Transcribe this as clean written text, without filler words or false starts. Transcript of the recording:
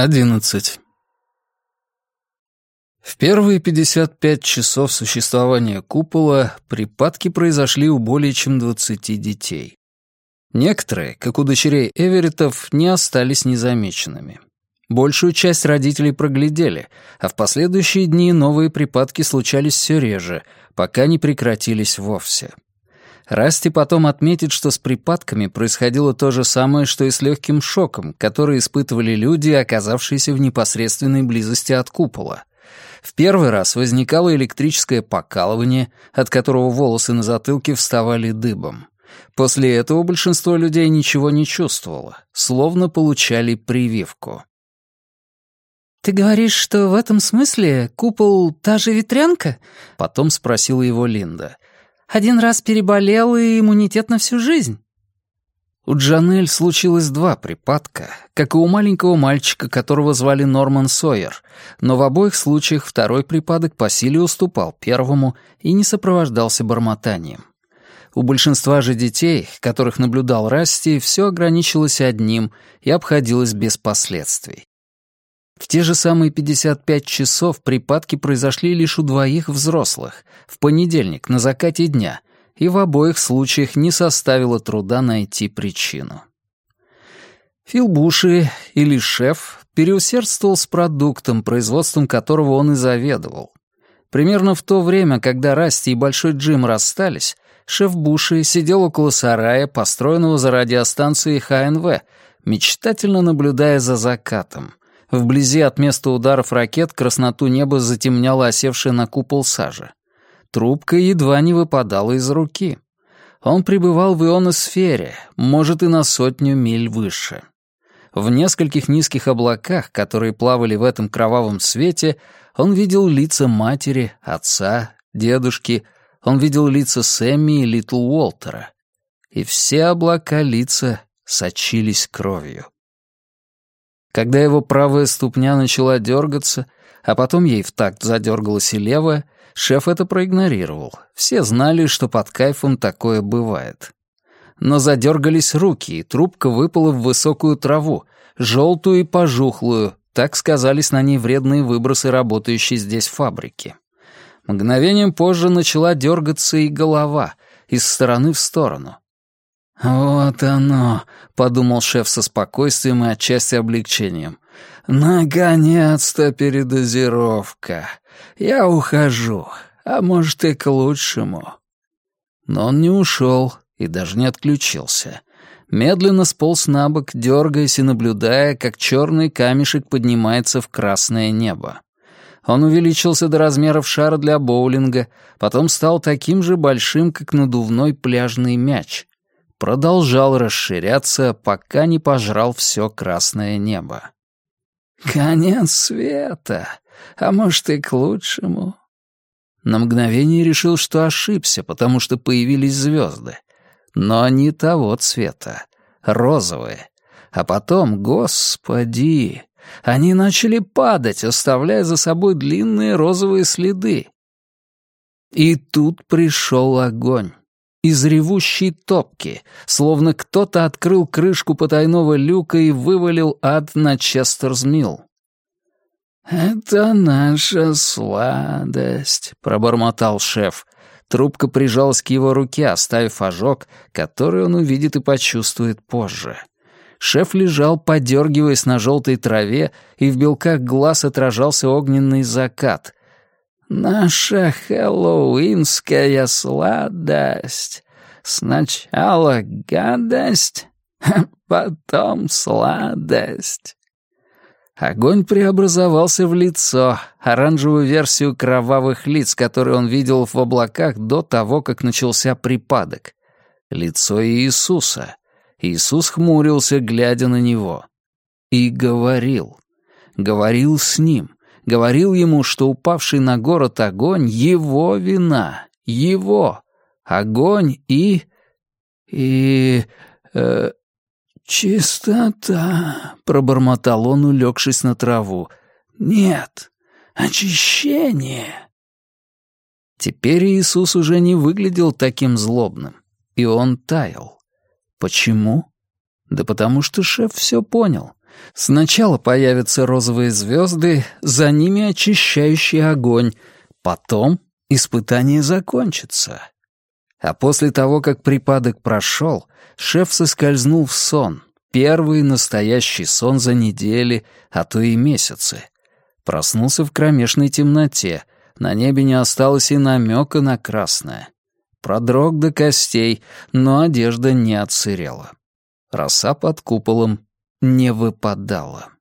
11. В первые 55 часов существования купола припадки произошли у более чем 20 детей. Некоторые, как у дочерей Эвереттов, не остались незамеченными. Большую часть родителей проглядели, а в последующие дни новые припадки случались все реже, пока не прекратились вовсе. Расти потом отметит, что с припадками происходило то же самое, что и с легким шоком, который испытывали люди, оказавшиеся в непосредственной близости от купола. В первый раз возникало электрическое покалывание, от которого волосы на затылке вставали дыбом. После этого большинство людей ничего не чувствовало, словно получали прививку. «Ты говоришь, что в этом смысле купол — та же ветрянка?» — потом спросила его Линда. «Один раз переболел, и иммунитет на всю жизнь». У Джанель случилось 2 припадка, как и у маленького мальчика, которого звали Норман Сойер, но в обоих случаях второй припадок по силе уступал первому и не сопровождался бормотанием. У большинства же детей, которых наблюдал Расти, все ограничилось одним и обходилось без последствий. В те же самые 55 часов припадки произошли лишь у 2 взрослых, в понедельник, на закате дня, и в обоих случаях не составило труда найти причину. Фил Буши, или шеф, переусердствовал с продуктом, производством которого он и заведовал. Примерно в то время, когда Расти и Большой Джим расстались, шеф Буши сидел около сарая, построенного за радиостанцией ХНВ, мечтательно наблюдая за закатом. Вблизи от места ударов ракет красноту неба затемняла осевшая на купол сажа. Трубка едва не выпадала из руки. Он пребывал в ионосфере, может, и на 100 миль выше. В нескольких низких облаках, которые плавали в этом кровавом свете, он видел лица матери, отца, дедушки, он видел лица Сэмми и Литл Уолтера. И все облака лица сочились кровью. Когда его правая ступня начала дергаться, а потом ей в такт задергалась и левая, шеф это проигнорировал. Все знали, что под кайфом такое бывает. Но задергались руки, и трубка выпала в высокую траву, желтую и пожухлую, так сказались на ней вредные выбросы работающей здесь фабрики. Мгновением позже начала дергаться и голова, из стороны в сторону. «Вот оно», — подумал шеф со спокойствием и отчасти облегчением. «Наконец-то передозировка. Я ухожу, а может и к лучшему». Но он не ушел и даже не отключился. Медленно сполз на бок, дергаясь и наблюдая, как черный камешек поднимается в красное небо. Он увеличился до размеров шара для боулинга, потом стал таким же большим, как надувной пляжный мяч. Продолжал расширяться, пока не пожрал все красное небо. «Конец света, а может и к лучшему». На мгновение решил, что ошибся, потому что появились звезды. Но не того цвета, розовые. А потом, господи, они начали падать, оставляя за собой длинные розовые следы. И тут пришел огонь. Из ревущей топки, словно кто-то открыл крышку потайного люка и вывалил ад на Честерс-Милл. «Это наша сладость», — пробормотал шеф. Трубка прижалась к его руке, оставив ожог, который он увидит и почувствует позже. Шеф лежал, подергиваясь на желтой траве, и в белках глаз отражался огненный закат. «Наша хэллоуинская сладость. Сначала гадость, а потом сладость». Огонь преобразовался в лицо, оранжевую версию кровавых лиц, которые он видел в облаках до того, как начался припадок. Лицо Иисуса. Иисус хмурился, глядя на него. И говорил. Говорил с ним. Говорил ему, что упавший на город огонь — его вина. Его. Огонь и... «Чистота», — пробормотал он, улегшись на траву. «Нет, очищение». Теперь Иисус уже не выглядел таким злобным, и он таял. Почему? Да потому что шеф все понял. Сначала появятся розовые звезды, за ними очищающий огонь, потом испытание закончится. А после того, как припадок прошел, шеф соскользнул в сон, первый настоящий сон за недели, а то и месяцы. Проснулся в кромешной темноте, на небе не осталось и намека на красное. Продрог до костей, но одежда не отсырела. Роса под куполом не выпадала.